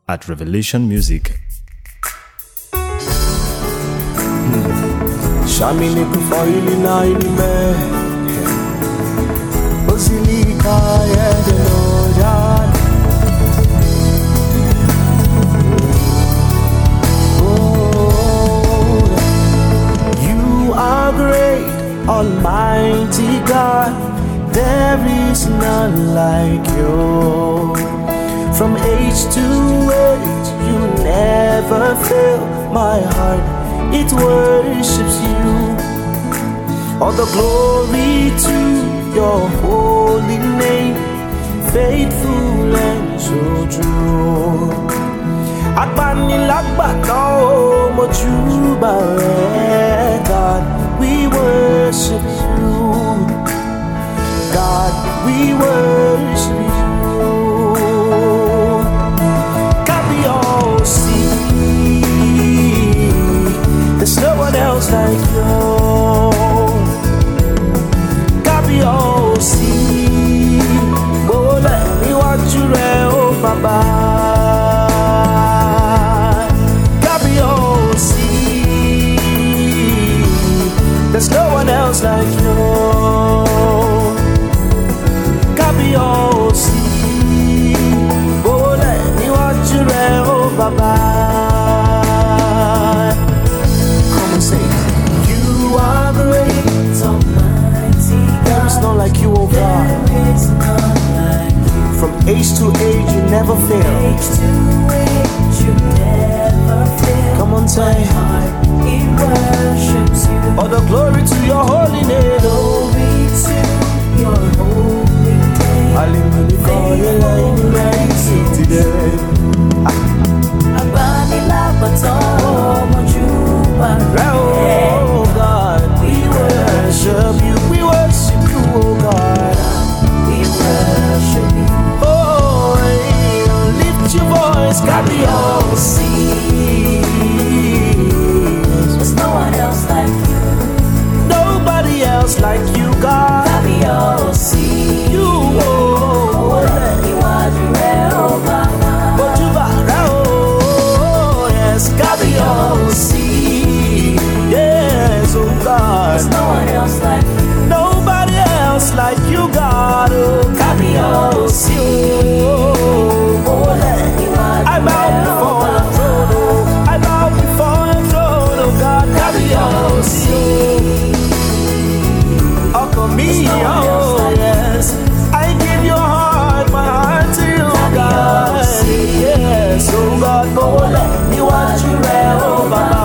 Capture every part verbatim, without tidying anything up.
at Revelation Music. Shamini kufaili na ilime Osilika yedelojan Oh, you are great, Almighty God. There is none like you. From age to age, you never fail. My heart, it worships you. All the glory to your holy name, faithful and so true. Agbani lagbata o mojuba re, God, we worship you. God, we worship you. There's no one else like you. Kabiyesi, oh let me watch you, oh Baba. Kabiyesi, there's no one else like you. Kabiyesi, oh let me watch you, oh Baba. Like you, oh God. From age to age, you never fail. Age to age, you never fail. Come on, say. My heart, it worships you. All the glory to your holy name. Glory to your holy name. Hallelujah, today. Abani labato mojuba. Oh God, we worship you. We worship you, oh God. We worship you. Oh, lift your voice, Kabiyesi. There's no one else like you. Nobody else like you, God. Kabiyesi. You, oh, let me watch you, oh Baba. Mojuba, oh, yes, Kabiyesi. Yes, oh God. There's no one else like you. Nobody else like you, God. Oh, Kabiyesi. Oh, let me watch I bow before your throne. Oh, I bow before your throne, oh God. Kabiyesi. Oh, come me, oh yes. I give your heart, my heart to you, God. Yes, oh God. Oh, let me watch you, oh Baba.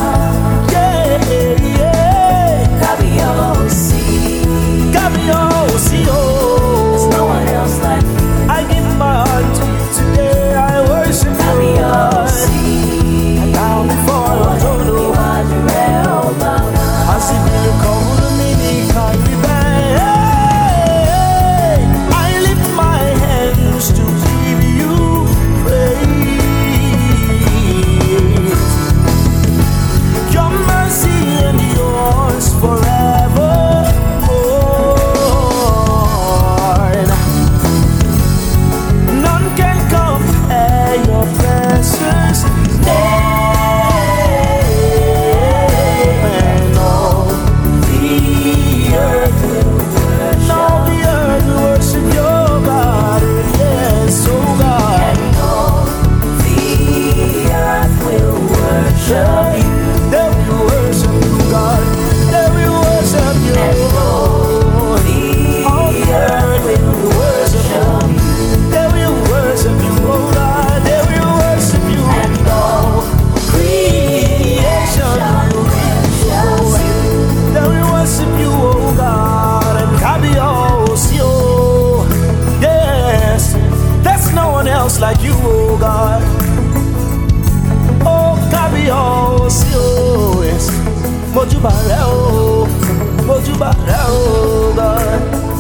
There's no one else like you. I give my heart to you today. I worship you. I bow before your throne. I see you call me, call me back. I lift my hands to give you praise. Your mercy endures forever. Like you, oh God. Oh, Kabiyesi, oh yes. Mojuba re, oh, Mojuba re, oh God.